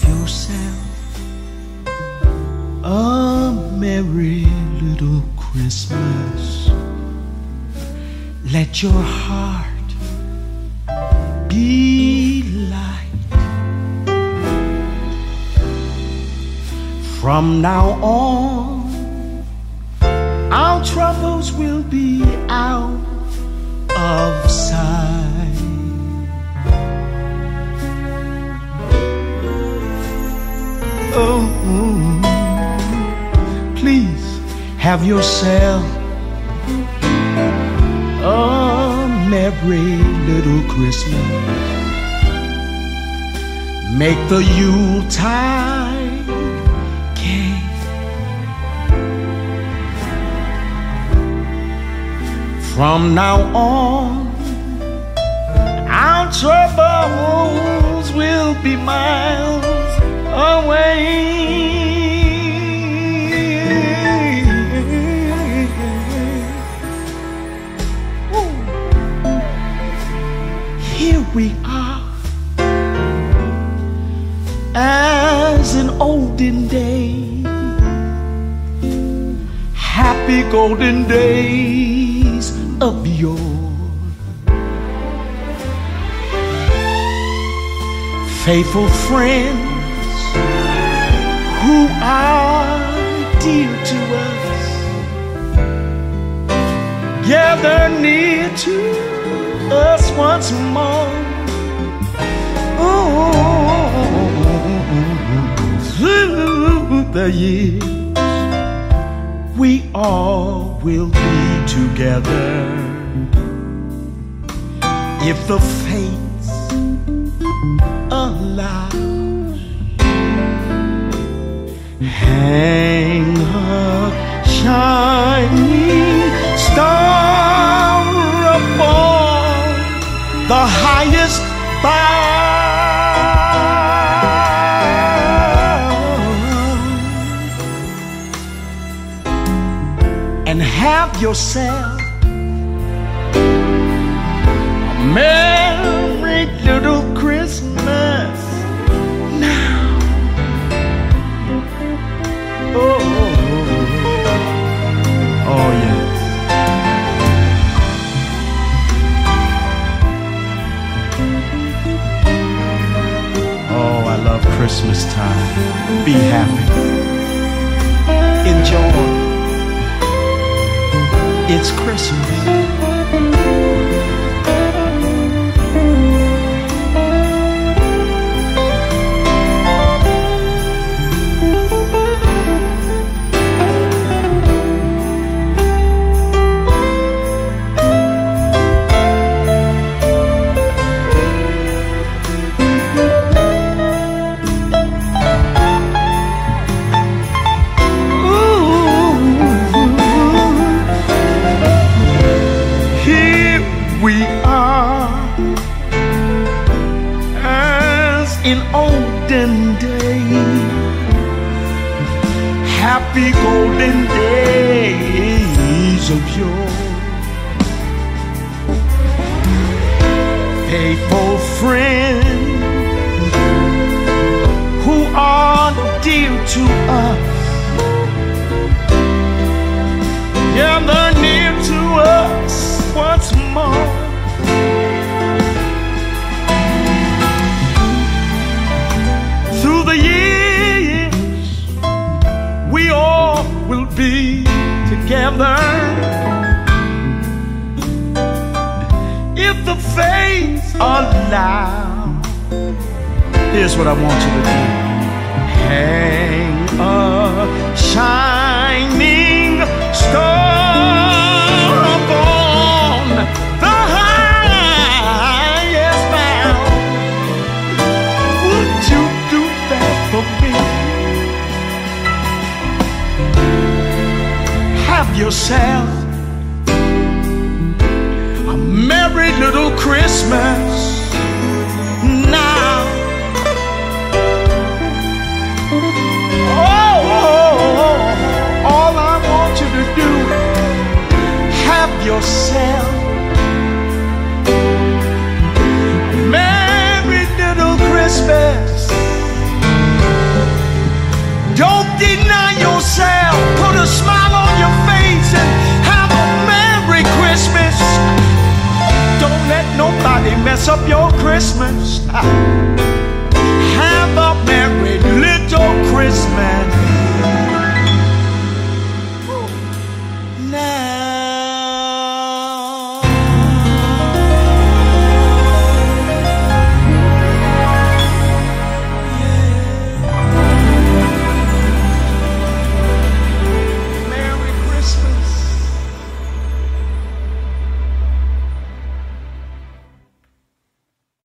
yourself a merry little Christmas. Let your heart be light. From now on, our troubles will be out of sight. Oh, please have yourself a merry little Christmas. Make the Yuletide gay. From now on, our troubles will be miles away. Here we are, as in olden days, happy golden days of yore. Faithful friends who are dear to us, gather near to us once more. Through the years, we all will be together, if the fates allow. Hang a shining star upon the highest bough, and have yourself a merry little Christmas now. Oh yes. Oh, I love Christmas time. Be happy. Enjoy. It's Christmas. We are, as in olden days, happy golden days of yore. Faithful friends who are dear to us, gather near to us once more. Through the years, we all will be together, if the fates allow. Here's what I want you to do. Hang a shining star upon the highest bough. Would you do that for me? Have yourself a merry little Christmas now. All I want you to do, have yourself a merry little Christmas dress up your Christmas. Have a merry little Christmas.